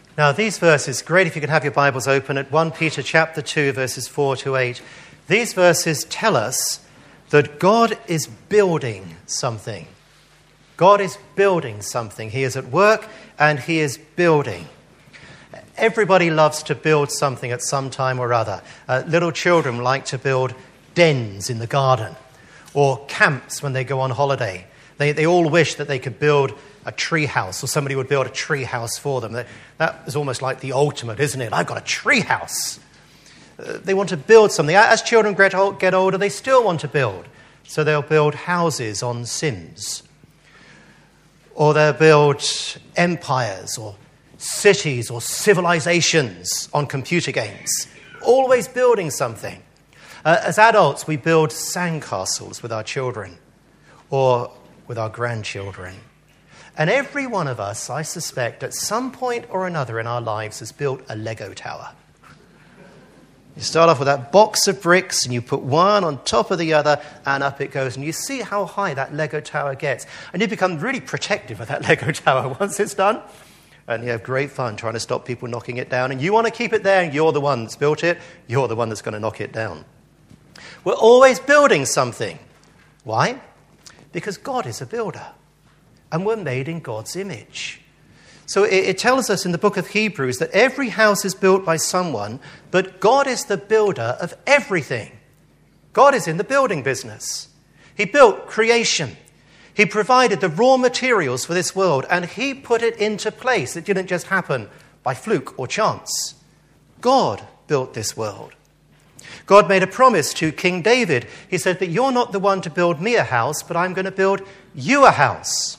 Now, these verses, great if you can have your Bibles open at 1 Peter chapter 2, verses 4 to 8. These verses tell us that God is building something. God is building something. He is at work and he is building. Everybody loves to build something at some time or other. Little children like to build dens in the garden or camps when they go on holiday. They all wish that they could build a tree house, or somebody would build a tree house for them. That is almost like the ultimate, isn't it? I've got a tree house. They want to build something. As children get older, they still want to build. So they'll build houses on Sims. Or they'll build empires or cities or civilizations on computer games. Always building something. As adults, we build sandcastles with our children or with our grandchildren. And every one of us, I suspect, at some point or another in our lives has built a Lego tower. You start off with that box of bricks and you put one on top of the other and up it goes. And you see how high that Lego tower gets. And you become really protective of that Lego tower once it's done. And you have great fun trying to stop people knocking it down. And you want to keep it there and you're the one that's built it. You're the one that's going to knock it down. We're always building something. Why? Because God is a builder. And we're made in God's image. So it tells us in the book of Hebrews that every house is built by someone, but God is the builder of everything. God is in the building business. He built creation. He provided the raw materials for this world, and he put it into place. It didn't just happen by fluke or chance. God built this world. God made a promise to King David. He said that you're not the one to build me a house, but I'm going to build you a house.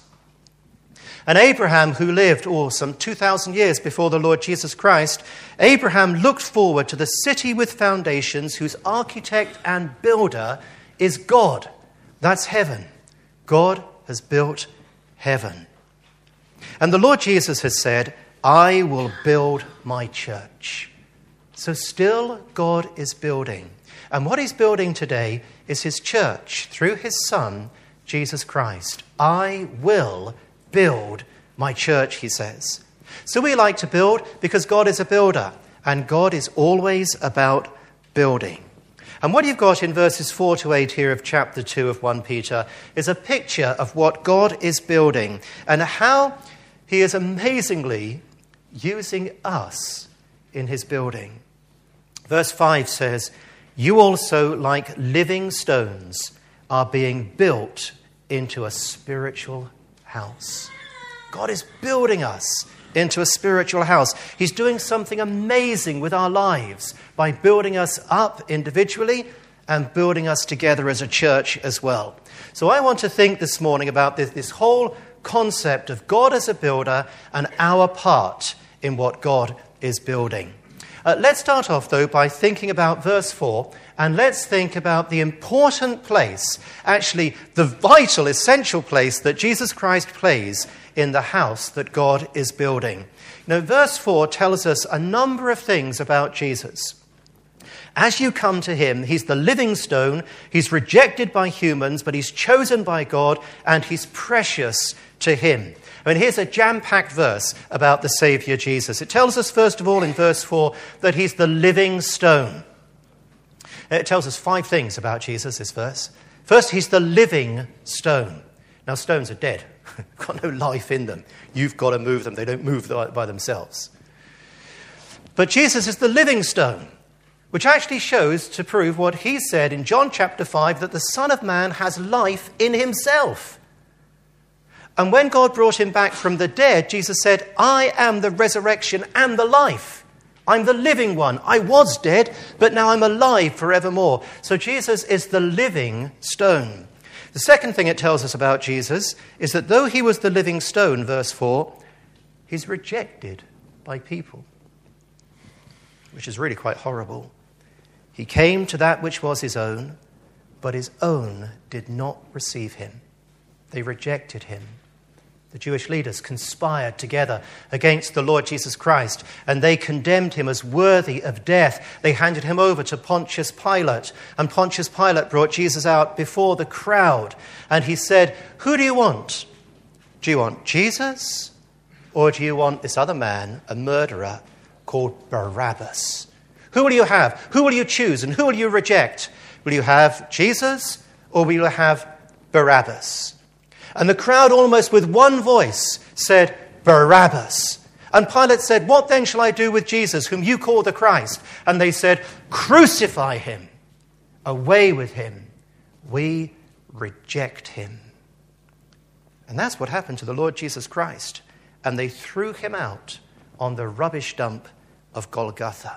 And Abraham, who lived some 2,000 years before the Lord Jesus Christ, Abraham looked forward to the city with foundations whose architect and builder is God. That's heaven. God has built heaven. And the Lord Jesus has said, I will build my church. So still God is building. And what he's building today is his church through his Son, Jesus Christ. I will build my church, he says. So we like to build because God is a builder, and God is always about building. And what you've got in verses 4 to 8 here of chapter 2 of 1 Peter is a picture of what God is building and how he is amazingly using us in his building. Verse 5 says, you also, like living stones, are being built into a spiritual house. God is building us into a spiritual house. He's doing something amazing with our lives by building us up individually and building us together as a church as well. So I want to think this morning about this whole concept of God as a builder and our part in what God is building. Let's start off, though, by thinking about verse 4, and let's think about the important place, actually the vital, essential place that Jesus Christ plays in the house that God is building. Now, verse 4 tells us a number of things about Jesus. As you come to him, he's the living stone, he's rejected by humans, but he's chosen by God, and he's precious to him. I mean, here's a jam-packed verse about the Saviour Jesus. It tells us, first of all, in verse 4, that he's the living stone. It tells us 5 things about Jesus, this verse. First, he's the living stone. Now, stones are dead. Got no life in them. You've got to move them. They don't move by themselves. But Jesus is the living stone, which actually shows to prove what he said in John chapter 5, that the Son of Man has life in himself. And when God brought him back from the dead, Jesus said, I am the resurrection and the life. I'm the living one. I was dead, but now I'm alive forevermore. So Jesus is the living stone. The second thing it tells us about Jesus is that though he was the living stone, verse 4, he's rejected by people, which is really quite horrible. He came to that which was his own, but his own did not receive him. They rejected him. The Jewish leaders conspired together against the Lord Jesus Christ, and they condemned him as worthy of death. They handed him over to Pontius Pilate, and Pontius Pilate brought Jesus out before the crowd, and he said, who do you want? Do you want Jesus, Or do you want this other man, a murderer, called Barabbas? Who will you have? Who will you choose? And who will you reject? Will you have Jesus or will you have Barabbas? And the crowd almost with one voice said, Barabbas. And Pilate said, what then shall I do with Jesus, whom you call the Christ? And they said, crucify him. Away with him. We reject him. And that's what happened to the Lord Jesus Christ. And they threw him out on the rubbish dump of Golgotha.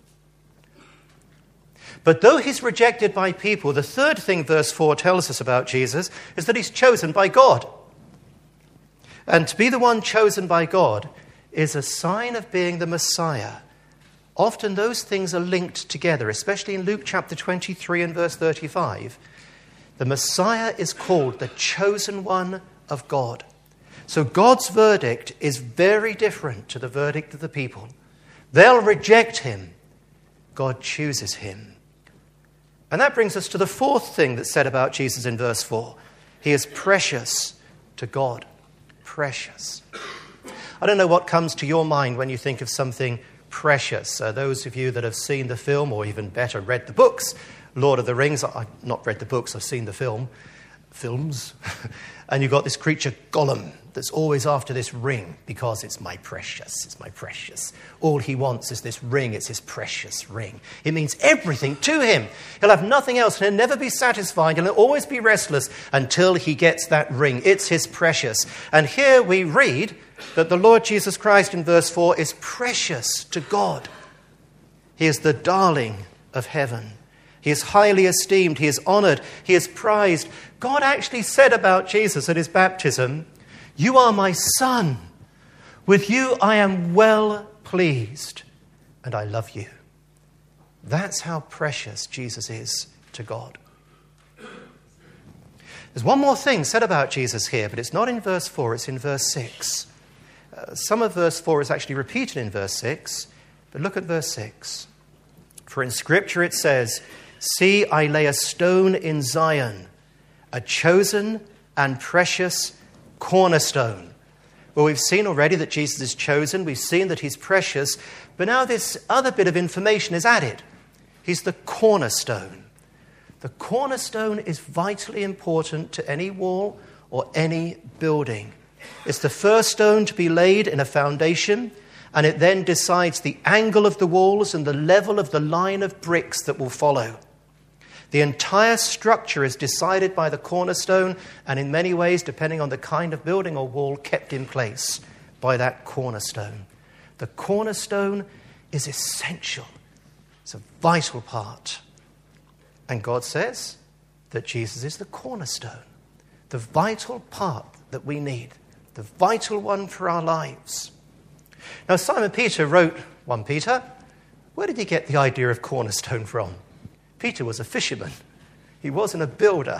But though he's rejected by people, the third thing verse 4 tells us about Jesus is that he's chosen by God. And to be the one chosen by God is a sign of being the Messiah. Often those things are linked together, especially in Luke chapter 23 and verse 35. The Messiah is called the chosen one of God. So God's verdict is very different to the verdict of the people. They'll reject him. God chooses him. And that brings us to the fourth thing that's said about Jesus in verse 4. He is precious to God. Precious. I don't know what comes to your mind when you think of something precious. Those of you that have seen the film, or even better, read the books, Lord of the Rings. I've not read the books, I've seen the films. And you've got this creature, Gollum, that's always after this ring because it's my precious, it's my precious. All he wants is this ring, it's his precious ring. It means everything to him. He'll have nothing else and he'll never be satisfied. He'll always be restless until he gets that ring. It's his precious. And here we read that the Lord Jesus Christ in verse 4 is precious to God. He is the darling of heaven. He is highly esteemed. He is honored. He is prized. God actually said about Jesus at his baptism, you are my son. With you I am well pleased, and I love you. That's how precious Jesus is to God. There's one more thing said about Jesus here, but it's not in verse 4, it's in verse 6. Some of verse 4 is actually repeated in verse 6, but look at verse 6. For in Scripture it says, see, I lay a stone in Zion, a chosen and precious cornerstone. Well, we've seen already that Jesus is chosen. We've seen that he's precious. But now this other bit of information is added. He's the cornerstone. The cornerstone is vitally important to any wall or any building. It's the first stone to be laid in a foundation, and it then decides the angle of the walls and the level of the line of bricks that will follow. The entire structure is decided by the cornerstone, and in many ways, depending on the kind of building or wall, kept in place by that cornerstone. The cornerstone is essential. It's a vital part. And God says that Jesus is the cornerstone, the vital part that we need, the vital one for our lives. Now, Simon Peter wrote 1 Peter. Where did he get the idea of cornerstone from? Peter was a fisherman. He wasn't a builder.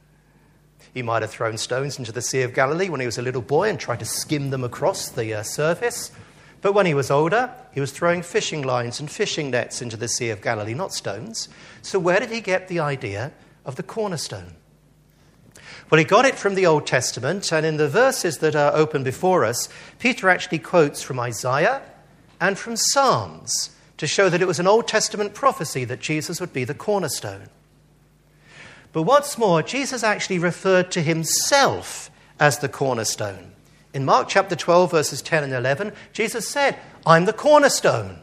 He might have thrown stones into the Sea of Galilee when he was a little boy and tried to skim them across the surface. But when he was older, he was throwing fishing lines and fishing nets into the Sea of Galilee, not stones. So where did he get the idea of the cornerstone? Well, he got it from the Old Testament, and in the verses that are open before us, Peter actually quotes from Isaiah and from Psalms to show that it was an Old Testament prophecy that Jesus would be the cornerstone. But what's more, Jesus actually referred to himself as the cornerstone. In Mark chapter 12, verses 10 and 11, Jesus said, I'm the cornerstone.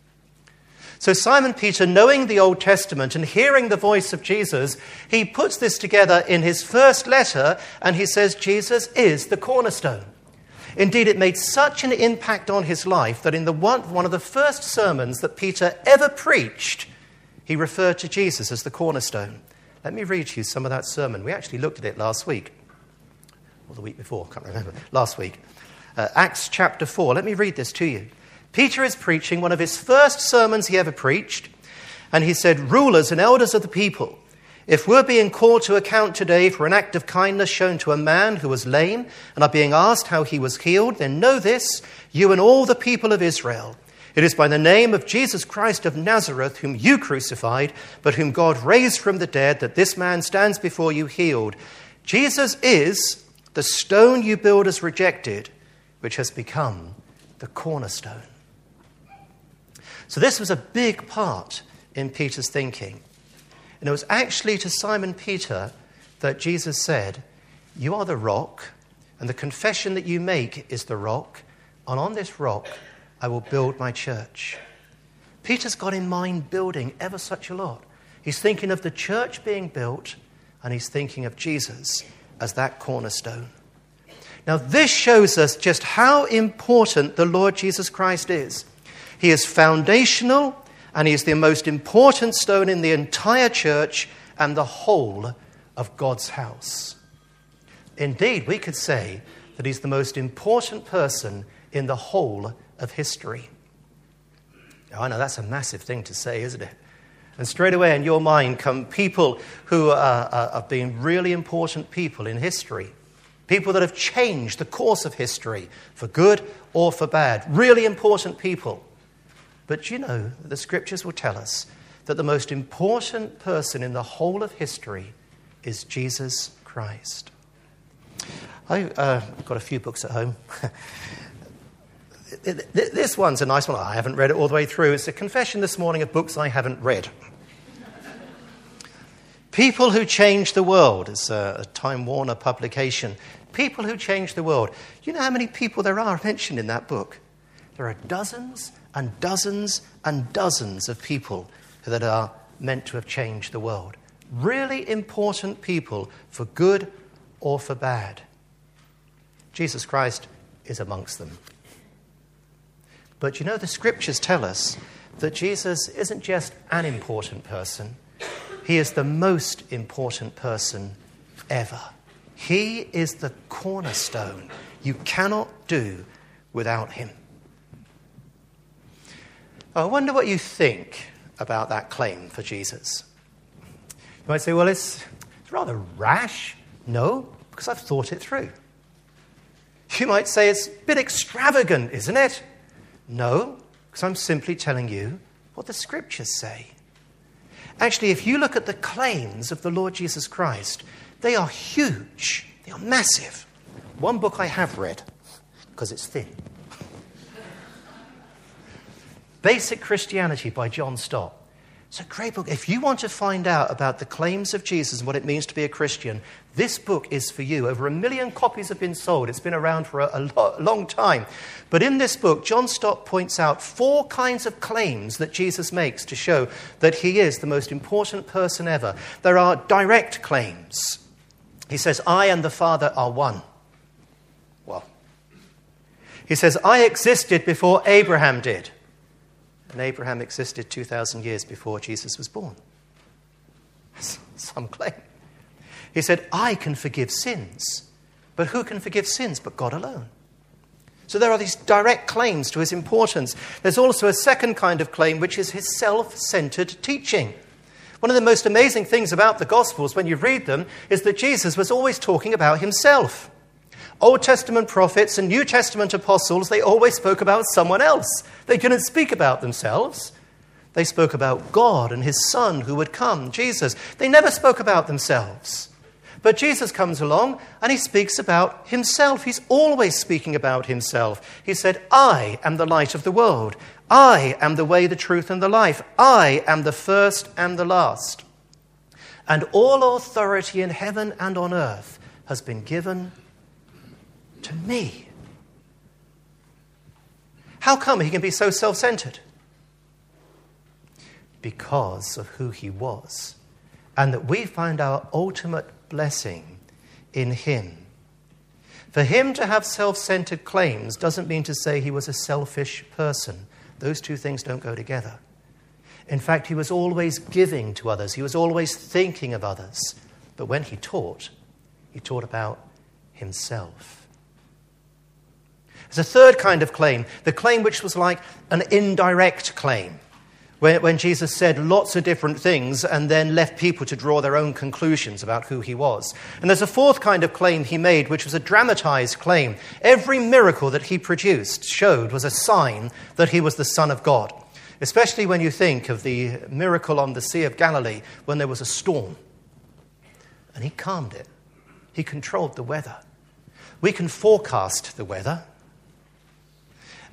So Simon Peter, knowing the Old Testament and hearing the voice of Jesus, he puts this together in his first letter, and he says Jesus is the cornerstone. Indeed, it made such an impact on his life that in one of the first sermons that Peter ever preached, he referred to Jesus as the cornerstone. Let me read to you some of that sermon. We actually looked at it last week, or the week before, can't remember, last week. Acts chapter 4. Let me read this to you. Peter is preaching one of his first sermons he ever preached, and he said, rulers and elders of the people, if we're being called to account today for an act of kindness shown to a man who was lame and are being asked how he was healed, then know this, you and all the people of Israel. It is by the name of Jesus Christ of Nazareth, whom you crucified, but whom God raised from the dead, that this man stands before you healed. Jesus is the stone you builders rejected, which has become the cornerstone. So this was a big part in Peter's thinking. And it was actually to Simon Peter that Jesus said, "You are the rock, and the confession that you make is the rock, and on this rock I will build my church." Peter's got in mind building ever such a lot. He's thinking of the church being built, and he's thinking of Jesus as that cornerstone. Now, this shows us just how important the Lord Jesus Christ is. He is foundational, and he is the most important stone in the entire church and the whole of God's house. Indeed, we could say that he's the most important person in the whole of history. Now, I know that's a massive thing to say, isn't it? And straight away in your mind come people who have been really important people in history. People that have changed the course of history for good or for bad. Really important people. But you know, the scriptures will tell us that the most important person in the whole of history is Jesus Christ. I've got a few books at home. This one's a nice one. I haven't read it all the way through. It's a confession this morning of books I haven't read. People Who Changed the World. It's a Time Warner publication. People Who Changed the World. You know how many people there are mentioned in that book? There are dozens and dozens and dozens of people that are meant to have changed the world. Really important people for good or for bad. Jesus Christ is amongst them. But you know, the scriptures tell us that Jesus isn't just an important person. He is the most important person ever. He is the cornerstone. You cannot do without him. I wonder what you think about that claim for Jesus. You might say, well, it's rather rash. No, because I've thought it through. You might say it's a bit extravagant, isn't it? No, because I'm simply telling you what the scriptures say. Actually, if you look at the claims of the Lord Jesus Christ, they are huge. They are massive. One book I have read, because it's thin. Basic Christianity by John Stott. It's a great book. If you want to find out about the claims of Jesus and what it means to be a Christian, this book is for you. Over 1 million copies have been sold. It's been around for a long time. But in this book, John Stott points out 4 kinds of claims that Jesus makes to show that he is the most important person ever. There are direct claims. He says, I and the Father are one. Well, he says, I existed before Abraham did. And Abraham existed 2,000 years before Jesus was born. Some claim. He said, I can forgive sins. But who can forgive sins but God alone? So there are these direct claims to his importance. There's also a second kind of claim, which is his self-centered teaching. One of the most amazing things about the Gospels, when you read them, is that Jesus was always talking about himself. Old Testament prophets and New Testament apostles, they always spoke about someone else. They couldn't speak about themselves. They spoke about God and his Son who would come, Jesus. They never spoke about themselves. But Jesus comes along and he speaks about himself. He's always speaking about himself. He said, I am the light of the world. I am the way, the truth, and the life. I am the first and the last. And all authority in heaven and on earth has been given to me. How come he can be so self-centered? Because of who he was. And that we find our ultimate blessing in him. For him to have self-centered claims doesn't mean to say he was a selfish person. Those two things don't go together. In fact, he was always giving to others. He was always thinking of others. But when he taught about himself. There's a third kind of claim, the claim which was like an indirect claim, when Jesus said lots of different things and then left people to draw their own conclusions about who he was. And there's a fourth kind of claim he made, which was a dramatized claim. Every miracle that he produced was a sign that he was the Son of God, especially when you think of the miracle on the Sea of Galilee when there was a storm. And he calmed it. He controlled the weather. We can forecast the weather.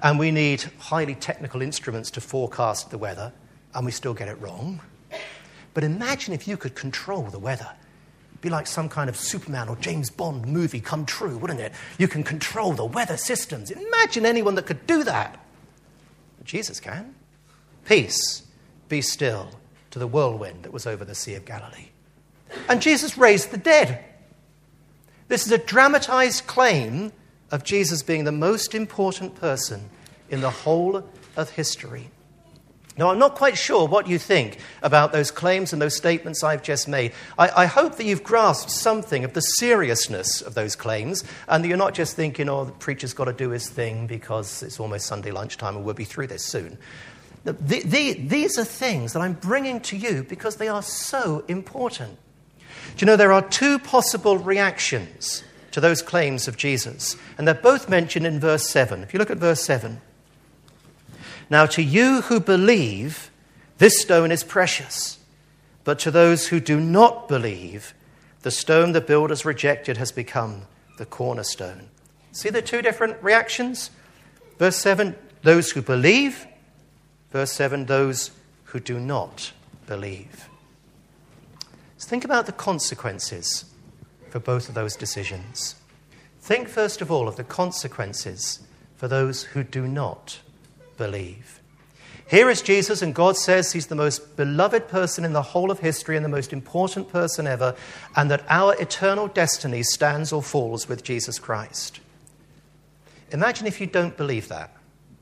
and we need highly technical instruments to forecast the weather, and we still get it wrong. But imagine if you could control the weather. It'd be like some kind of Superman or James Bond movie come true, wouldn't it? You can control the weather systems. Imagine anyone that could do that. But Jesus can. Peace, be still, to the whirlwind that was over the Sea of Galilee. And Jesus raised the dead. This is a dramatized claim of Jesus being the most important person in the whole of history. Now, I'm not quite sure what you think about those claims and those statements I've just made. I hope that you've grasped something of the seriousness of those claims and that you're not just thinking, oh, the preacher's got to do his thing because it's almost Sunday lunchtime and we'll be through this soon. These are things that I'm bringing to you because they are so important. Do you know there are two possible reactions to those claims of Jesus? And they're both mentioned in verse 7. If you look at verse 7. Now to you who believe, this stone is precious. But to those who do not believe, the stone the builders rejected has become the cornerstone. See the two different reactions? Verse 7, those who believe. Verse 7, those who do not believe. Let's think about the consequences for both of those decisions. Think first of all of the consequences for those who do not believe. Here is Jesus, and God says he's the most beloved person in the whole of history and the most important person ever, and that our eternal destiny stands or falls with Jesus Christ. Imagine if you don't believe that.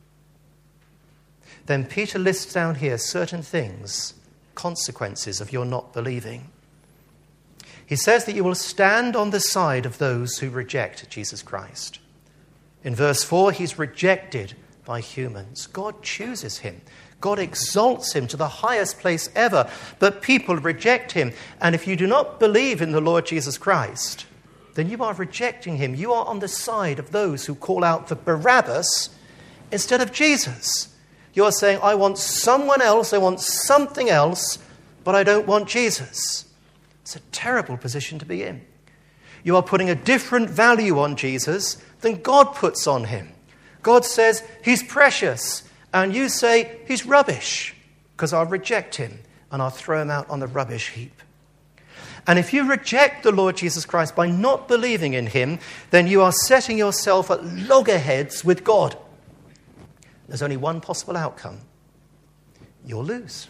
Then Peter lists down here certain things, consequences of your not believing. He says that you will stand on the side of those who reject Jesus Christ. In verse 4, he's rejected by humans. God chooses him. God exalts him to the highest place ever, but people reject him. And if you do not believe in the Lord Jesus Christ, then you are rejecting him. You are on the side of those who call out for Barabbas instead of Jesus. You are saying, I want someone else, I want something else, but I don't want Jesus. It's a terrible position to be in. You are putting a different value on Jesus than God puts on him. God says he's precious, and you say he's rubbish, because I'll reject him and I'll throw him out on the rubbish heap. And if you reject the Lord Jesus Christ by not believing in him, then you are setting yourself at loggerheads with God. There's only one possible outcome. You'll lose.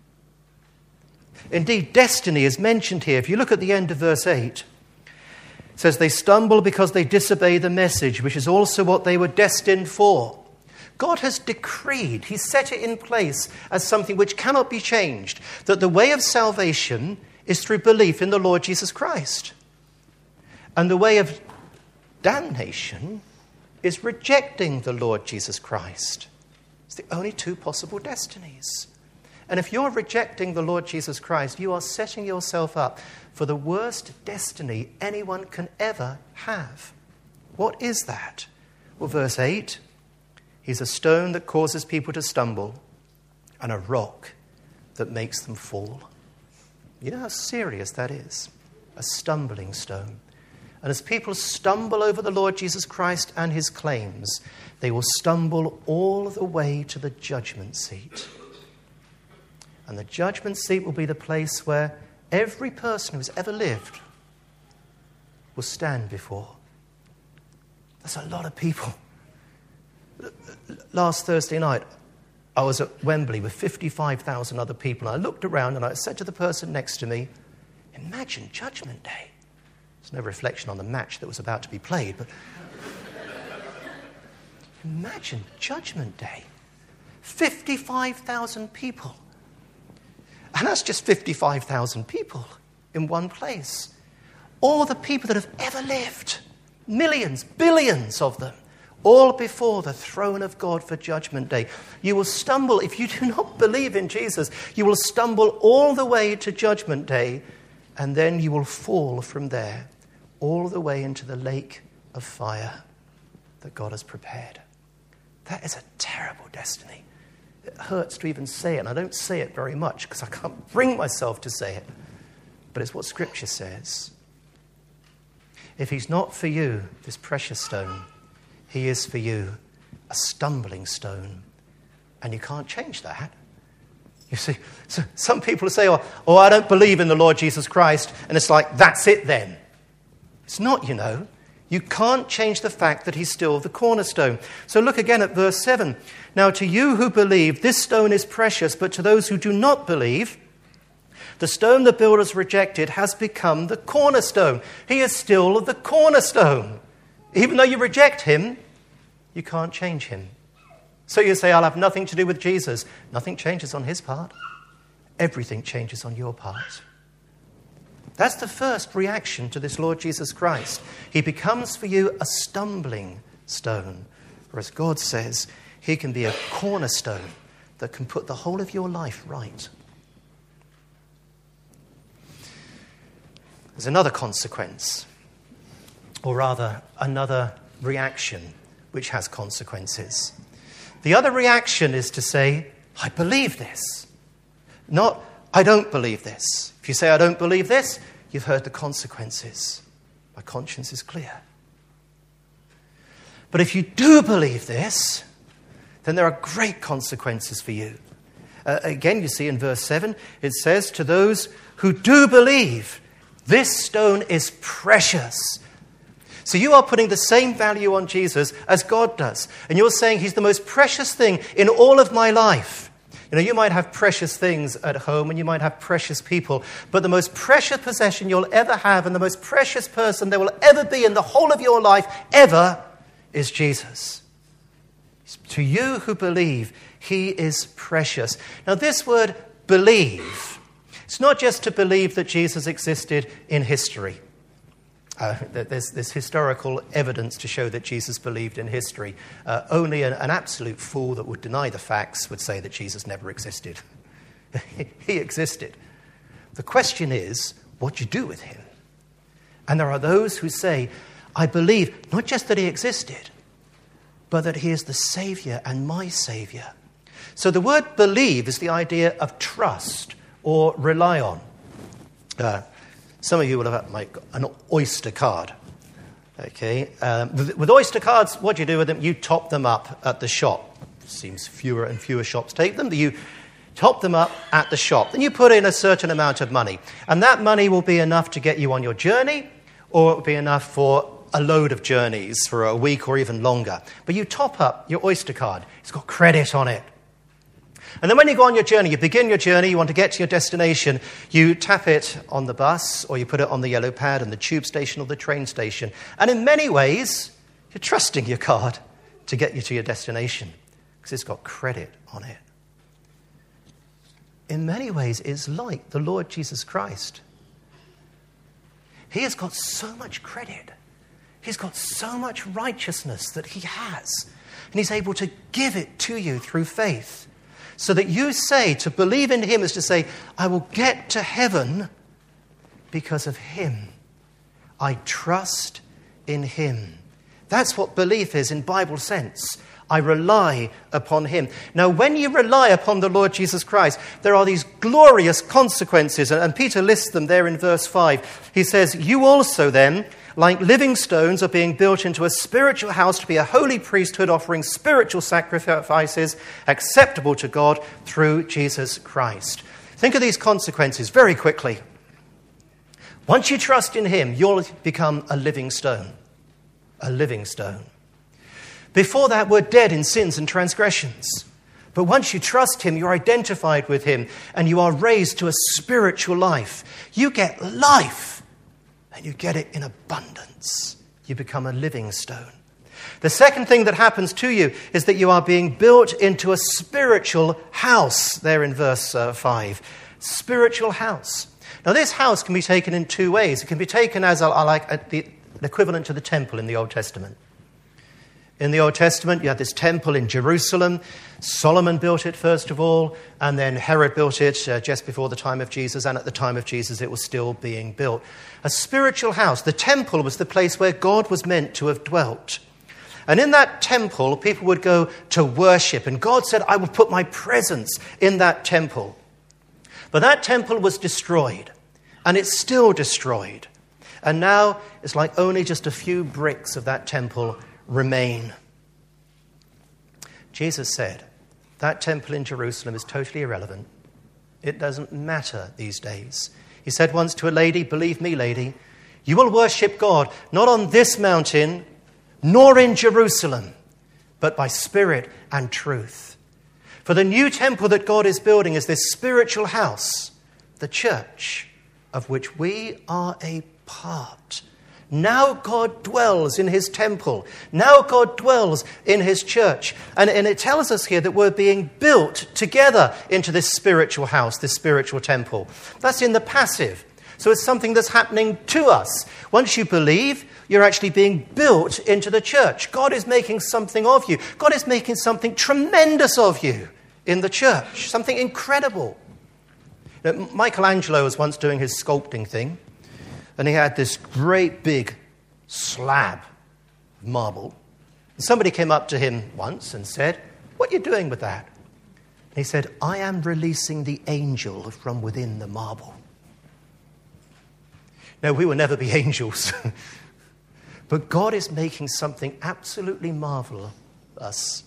Indeed, destiny is mentioned here. If you look at the end of verse 8, it says, they stumble because they disobey the message, which is also what they were destined for. God has decreed, he set it in place as something which cannot be changed, that the way of salvation is through belief in the Lord Jesus Christ. And the way of damnation is rejecting the Lord Jesus Christ. It's the only two possible destinies. And if you're rejecting the Lord Jesus Christ, you are setting yourself up for the worst destiny anyone can ever have. What is that? Well, verse 8, he's a stone that causes people to stumble and a rock that makes them fall. You know how serious that is? A stumbling stone. And as people stumble over the Lord Jesus Christ and his claims, they will stumble all the way to the judgment seat. And the judgment seat will be the place where every person who's ever lived will stand before. That's a lot of people. Last Thursday night, I was at Wembley with 55,000 other people. And I looked around and I said to the person next to me, imagine Judgment Day. There's no reflection on the match that was about to be played, but imagine Judgment Day. 55,000 people. And that's just 55,000 people in one place. All the people that have ever lived, millions, billions of them, all before the throne of God for Judgment Day. You will stumble, if you do not believe in Jesus, you will stumble all the way to Judgment Day, and then you will fall from there all the way into the lake of fire that God has prepared. That is a terrible destiny. It hurts to even say it, and I don't say it very much because I can't bring myself to say it. But it's what Scripture says. If he's not for you, this precious stone, he is for you a stumbling stone. And you can't change that. You see, so some people say, oh, I don't believe in the Lord Jesus Christ. And it's like, that's it then. It's not, you know. You can't change the fact that he's still the cornerstone. So look again at verse 7. Now to you who believe, this stone is precious, but to those who do not believe, the stone the builders rejected has become the cornerstone. He is still the cornerstone. Even though you reject him, you can't change him. So you say, I'll have nothing to do with Jesus. Nothing changes on his part. Everything changes on your part. That's the first reaction to this Lord Jesus Christ. He becomes for you a stumbling stone. Or as God says, he can be a cornerstone that can put the whole of your life right. There's another consequence, or rather another reaction which has consequences. The other reaction is to say, I believe this. Not, I don't believe this. If you say, I don't believe this, you've heard the consequences. My conscience is clear. But if you do believe this, then there are great consequences for you. Again, you see in verse 7, it says, to those who do believe, this stone is precious. So you are putting the same value on Jesus as God does. And you're saying he's the most precious thing in all of my life. You know, you might have precious things at home and you might have precious people, but the most precious possession you'll ever have and the most precious person there will ever be in the whole of your life ever is Jesus. To you who believe, he is precious. Now this word believe, it's not just to believe that Jesus existed in history. There's historical evidence to show that Jesus believed in history. Only an absolute fool that would deny the facts would say that Jesus never existed. He existed. The question is, what do you do with him? And there are those who say, I believe not just that he existed, but that he is the Saviour and my Saviour. So the word believe is the idea of trust or rely on. Some of you will have like an Oyster card. Okay, with Oyster cards, what do you do with them? You top them up at the shop. Seems fewer and fewer shops take them, but you top them up at the shop. Then you put in a certain amount of money. And that money will be enough to get you on your journey, or it will be enough for a load of journeys for a week or even longer. But you top up your Oyster card. It's got credit on it. And then when you go on your journey, you begin your journey, you want to get to your destination, you tap it on the bus or you put it on the yellow pad in the tube station or the train station. And in many ways, you're trusting your card to get you to your destination because it's got credit on it. In many ways, it's like the Lord Jesus Christ. He has got so much credit. He's got so much righteousness that he has. And he's able to give it to you through faith. So that you say, to believe in him is to say, I will get to heaven because of him. I trust in him. That's what belief is in Bible sense. I rely upon him. Now, when you rely upon the Lord Jesus Christ, there are these glorious consequences. And Peter lists them there in verse 5. He says, you also then, like living stones, are being built into a spiritual house to be a holy priesthood, offering spiritual sacrifices acceptable to God through Jesus Christ. Think of these consequences very quickly. Once you trust in him, you'll become a living stone. A living stone. Before that, we're dead in sins and transgressions. But once you trust him, you're identified with him, and you are raised to a spiritual life. You get life. And you get it in abundance. You become a living stone. The second thing that happens to you is that you are being built into a spiritual house, there in verse 5. Spiritual house. Now this house can be taken in two ways. It can be taken as the equivalent to the temple in the Old Testament. In the Old Testament, you had this temple in Jerusalem. Solomon built it first of all, and then Herod built it just before the time of Jesus, and at the time of Jesus it was still being built. A spiritual house. The temple was the place where God was meant to have dwelt. And in that temple, people would go to worship, and God said, I will put my presence in that temple. But that temple was destroyed, and it's still destroyed. And now it's like only just a few bricks of that temple remain. Jesus said, that temple in Jerusalem is totally irrelevant. It doesn't matter these days. He said once to a lady, believe me, lady, you will worship God not on this mountain, nor in Jerusalem, but by spirit and truth. For the new temple that God is building is this spiritual house, the church, of which we are a part. Now God dwells in his temple. Now God dwells in his church. And it tells us here that we're being built together into this spiritual house, this spiritual temple. That's in the passive. So it's something that's happening to us. Once you believe, you're actually being built into the church. God is making something of you. God is making something tremendous of you in the church, something incredible. Now, Michelangelo was once doing his sculpting thing, and he had this great big slab of marble. And somebody came up to him once and said, "What are you doing with that?" And he said, "I am releasing the angel from within the marble." Now, we will never be angels. But God is making something absolutely marvelous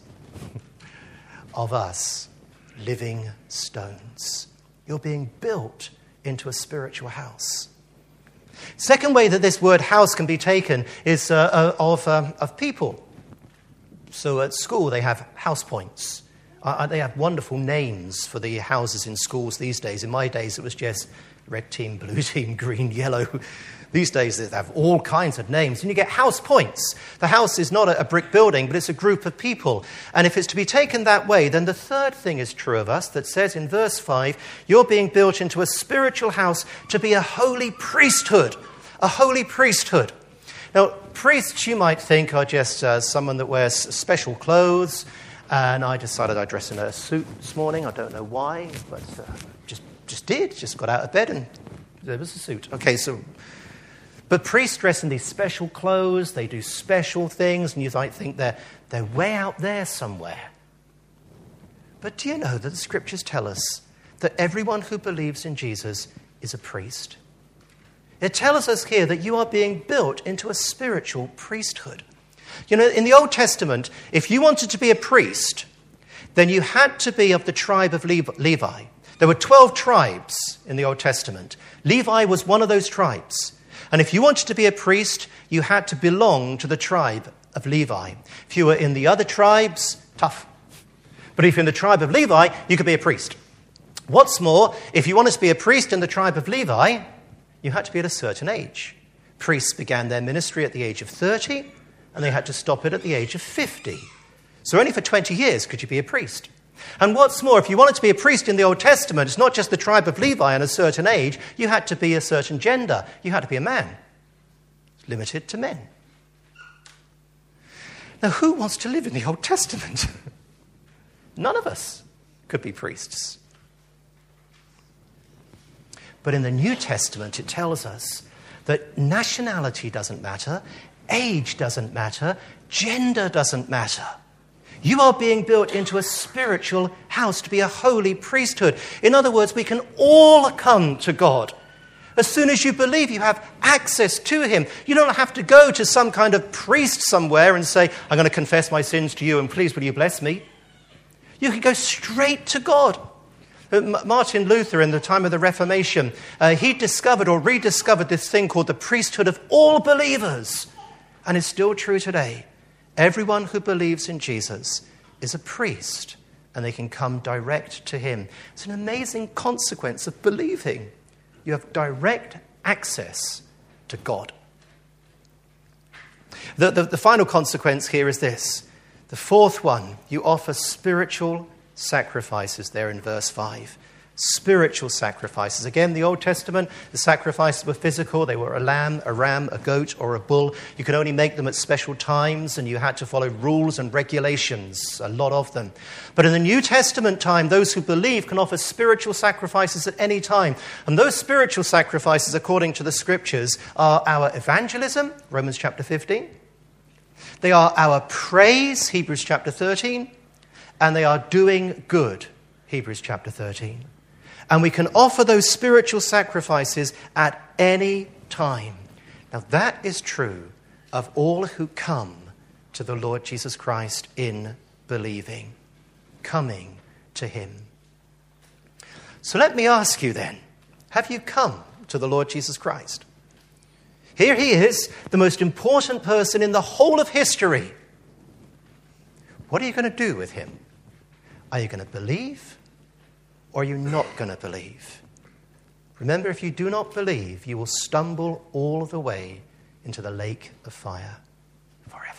of us, living stones. You're being built into a spiritual house. Second way that this word house can be taken is of people. So at school they have house points. They have wonderful names for the houses in schools these days. In my days it was just red team, blue team, green, yellow. These days they have all kinds of names. And you get house points. The house is not a brick building, but it's a group of people. And if it's to be taken that way, then the third thing is true of us that says in verse 5, you're being built into a spiritual house to be a holy priesthood. A holy priesthood. Now, priests, you might think, are just someone that wears special clothes. And I decided I'd dress in a suit this morning. I don't know why, but just got out of bed and there was a suit. Okay, but priests dress in these special clothes. They do special things, and you might think they're way out there somewhere. But do you know that the scriptures tell us that everyone who believes in Jesus is a priest? It tells us here that you are being built into a spiritual priesthood. You know, in the Old Testament, if you wanted to be a priest, then you had to be of the tribe of Levi. There were 12 tribes in the Old Testament. Levi was one of those tribes. And if you wanted to be a priest, you had to belong to the tribe of Levi. If you were in the other tribes, tough. But if you're in the tribe of Levi, you could be a priest. What's more, if you wanted to be a priest in the tribe of Levi, you had to be at a certain age. Priests began their ministry at the age of 30, and they had to stop it at the age of 50. So only for 20 years could you be a priest. And what's more, if you wanted to be a priest in the Old Testament, it's not just the tribe of Levi and a certain age. You had to be a certain gender. You had to be a man. Limited to men. Now, who wants to live in the Old Testament? None of us could be priests. But in the New Testament, it tells us that nationality doesn't matter, age doesn't matter, gender doesn't matter. You are being built into a spiritual house to be a holy priesthood. In other words, we can all come to God. As soon as you believe, you have access to him. You don't have to go to some kind of priest somewhere and say, I'm going to confess my sins to you and please will you bless me. You can go straight to God. Martin Luther, in the time of the Reformation, he discovered or rediscovered this thing called the priesthood of all believers. And it's still true today. Everyone who believes in Jesus is a priest, and they can come direct to him. It's an amazing consequence of believing. You have direct access to God. The final consequence here is this. The fourth one, you offer spiritual sacrifices there in verse 5. Spiritual sacrifices. Again, the Old Testament, the sacrifices were physical. They were a lamb, a ram, a goat, or a bull. You could only make them at special times, and you had to follow rules and regulations, a lot of them. But in the New Testament time, those who believe can offer spiritual sacrifices at any time. And those spiritual sacrifices, according to the scriptures, are our evangelism, Romans chapter 15. They are our praise, Hebrews chapter 13. And they are doing good, Hebrews chapter 13. And we can offer those spiritual sacrifices at any time. Now that is true of all who come to the Lord Jesus Christ in believing, coming to him. So let me ask you then, have you come to the Lord Jesus Christ? Here he is, the most important person in the whole of history. What are you going to do with him? Are you going to believe, or are you not going to believe? Remember, if you do not believe, you will stumble all the way into the lake of fire forever.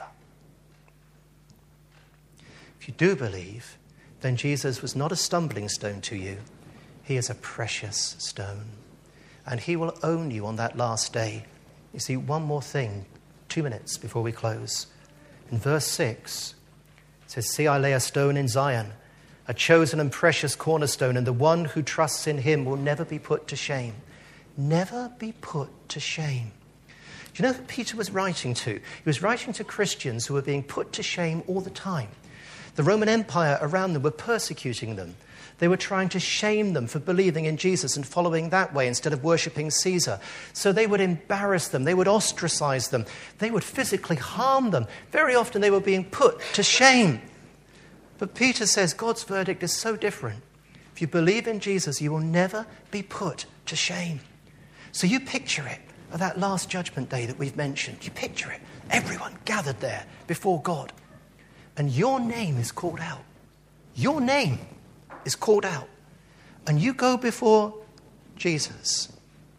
If you do believe, then Jesus was not a stumbling stone to you. He is a precious stone. And he will own you on that last day. You see, one more thing, 2 minutes before we close. In verse 6, it says, "See, I lay a stone in Zion, a chosen and precious cornerstone, and the one who trusts in him will never be put to shame." Never be put to shame. Do you know who Peter was writing to? He was writing to Christians who were being put to shame all the time. The Roman Empire around them were persecuting them. They were trying to shame them for believing in Jesus and following that way instead of worshipping Caesar. So they would embarrass them. They would ostracize them. They would physically harm them. Very often they were being put to shame. But Peter says God's verdict is so different. If you believe in Jesus, you will never be put to shame. So you picture it, at that last judgment day that we've mentioned. You picture it. Everyone gathered there before God. And your name is called out. Your name is called out. And you go before Jesus.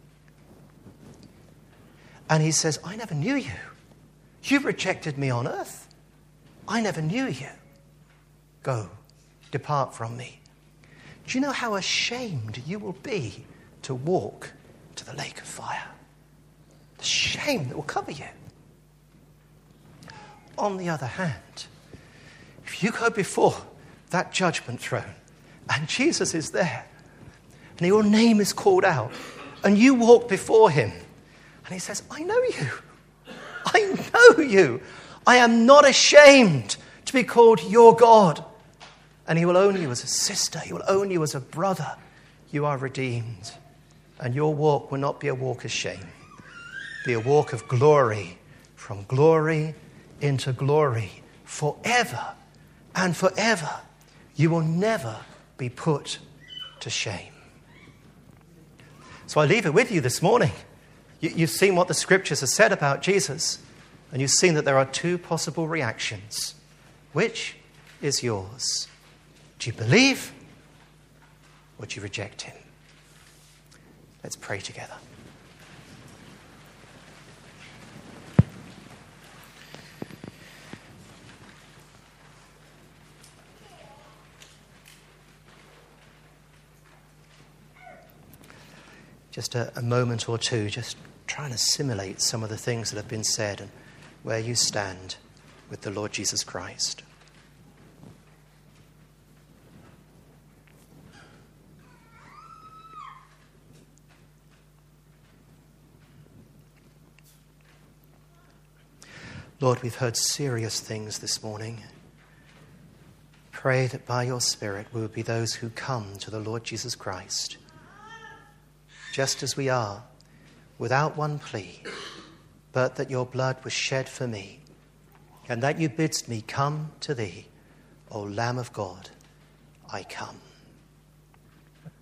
And he says, "I never knew you. You rejected me on earth. I never knew you. Go, depart from me." Do you know how ashamed you will be to walk to the lake of fire? The shame that will cover you. On the other hand, if you go before that judgment throne and Jesus is there and your name is called out and you walk before him and he says, "I know you. I know you. I am not ashamed to be called your God." And he will own you as a sister. He will own you as a brother. You are redeemed. And your walk will not be a walk of shame. Be a walk of glory, from glory into glory, forever and forever. You will never be put to shame. So I leave it with you this morning. You've seen what the scriptures have said about Jesus, and you've seen that there are two possible reactions. Which is yours? Do you believe, or do you reject him? Let's pray together. Just a moment or two, just try and assimilate some of the things that have been said and where you stand with the Lord Jesus Christ. Lord, we've heard serious things this morning. Pray that by your Spirit we will be those who come to the Lord Jesus Christ, just as we are, without one plea, but that your blood was shed for me, and that you bidst me come to thee, O Lamb of God, I come.